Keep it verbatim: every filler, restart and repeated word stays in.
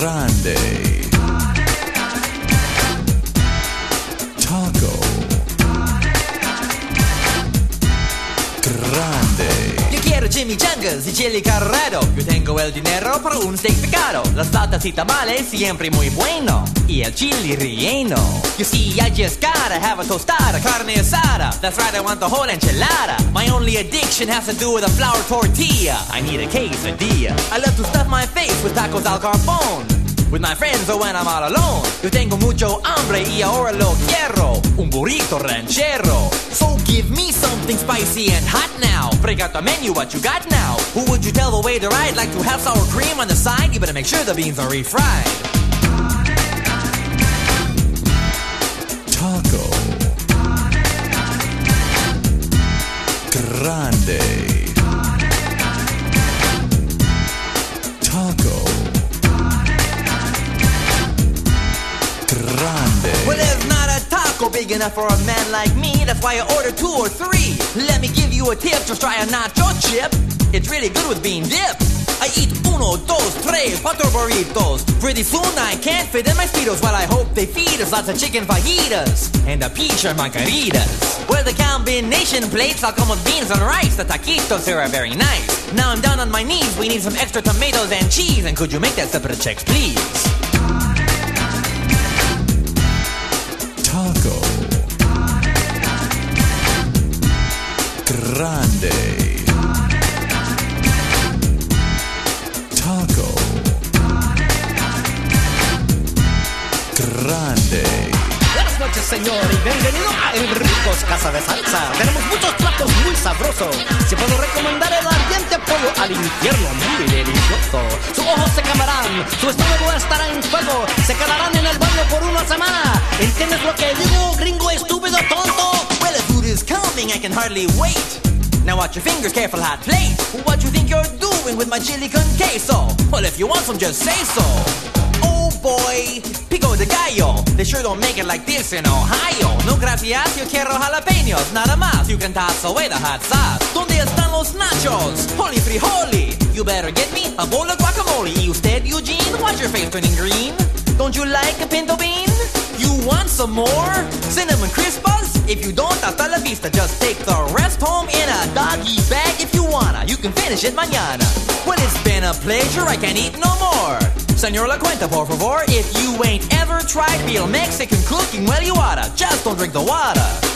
grande. Taco. Grande. Yo quiero chimichangas y chili carrero. Yo tengo el dinero para un steak picado. Las latas y tamales siempre muy bueno. Y el chili relleno. You see, I just gotta have a tostada, carne asada. That's right, I want the whole enchilada. My only addiction has to do with a flour tortilla. I need a quesadilla. I love to stuff my face with tacos al carbón. With my friends or when I'm all alone. Yo tengo mucho hambre y ahora lo quiero. Un burrito ranchero. So give me something spicy and hot now. Break out the menu, what you got now? Who would you tell the waiter I'd like to have sour cream on the side? You better make sure the beans are refried. Taco. Grande. Taco. Grande. Well, there's not a taco big enough for a man like me. That's why I ordered two or three. Let me give you a tip, just try a nacho chip. It's really good with bean dip. I eat uno, dos, tres, cuatro burritos. Pretty soon I can't fit in my Speedos. Well, I hope they feed us lots of chicken fajitas and a peach or margaritas. Well, the combination plates all come with beans and rice. The taquitos here are very nice. Now I'm down on my knees. We need some extra tomatoes and cheese. And could you make that separate checks, please? Taco. Grande. Taco. Grande. Buenas noches, señor, y bienvenido a Enricos Casa de Salsa. Tenemos muchos platos muy sabrosos. Si puedo recomendar el ardiente pollo al infierno, muy delicioso. Sus ojos se quemarán, su estómago estará en fuego. Se quedarán en el baño por una semana. ¿Entiendes lo que digo, gringo estúpido tonto? Well, the food is coming, I can hardly wait. Now watch your fingers, careful hot plate. What you think you're doing with my chili con queso? Well, if you want some, just say so. Oh boy, pico de gallo. They sure don't make it like this in Ohio. No gracias, yo quiero jalapeños, nada más. You can toss away the hot sauce. ¿Dónde están los nachos? Holy frijoli. You better get me a bowl of guacamole. Y usted, Eugene, why's your face turning green? Don't you like a pinto bean? You want some more? Cinnamon Crispas? If you don't, hasta la vista. Just take the rest home in a doggy bag if you wanna. You can finish it mañana. Well, it's been a pleasure, I can't eat no more. Senor La Cuenta, por favor. If you ain't ever tried real Mexican cooking, well, you oughta. Just don't drink the water.